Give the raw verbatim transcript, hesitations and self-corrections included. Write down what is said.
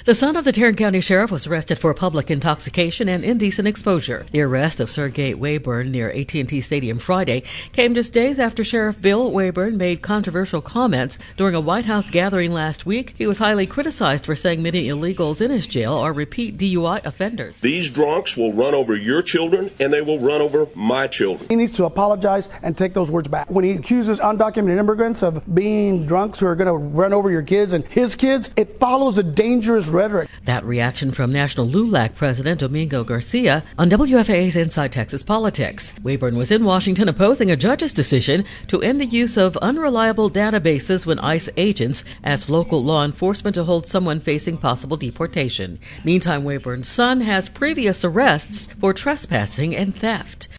The son of the Tarrant County Sheriff was arrested for public intoxication and indecent exposure. The arrest of Sergey Wayburn near A T and T Stadium Friday came just days after Sheriff Bill Wayburn made controversial comments during a White House gathering last week. He was highly criticized for saying many illegals in his jail are repeat D U I offenders. These drunks will run over your children, and they will run over my children. He needs to apologize and take those words back. When he accuses undocumented immigrants of being drunks who are going to run over your kids and his kids, it follows a dangerous rhetoric. That reaction from National L U L A C President Domingo Garcia on W F A A's Inside Texas Politics. Wayburn was in Washington opposing a judge's decision to end the use of unreliable databases when ICE agents asked local law enforcement to hold someone facing possible deportation. Meantime, Wayburn's son has previous arrests for trespassing and theft.